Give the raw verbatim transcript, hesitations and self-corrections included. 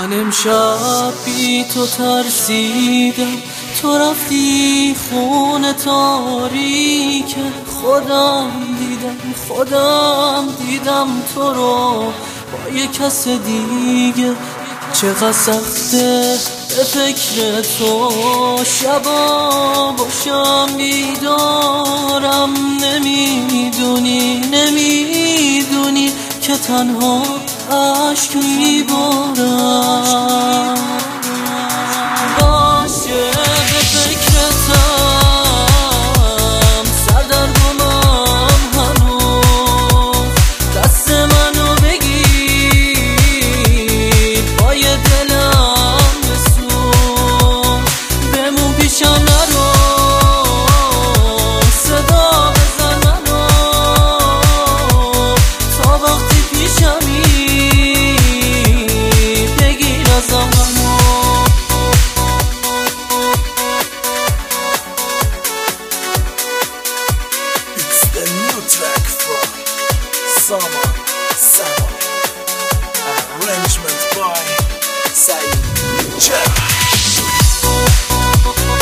من امشب بی تو ترسیدم، تو رفتی خونه تاریک. خودم دیدم خودم دیدم تو رو با یه کس دیگه. چقدر سخته به فکر تو شبا باشم بیدارم. نمیدونی نمیدونی که تنها عشق میبارم. باشه به فکرتم، سردرگمم هنوز. دست منو بگیر با یه دلم بسوز. بمون پیشم نرو، صدا بزن منو تا وقتی پیشمی بگیر ازم منو. It's the new track from Sama Sama, arrangement by Saeed Jarrah.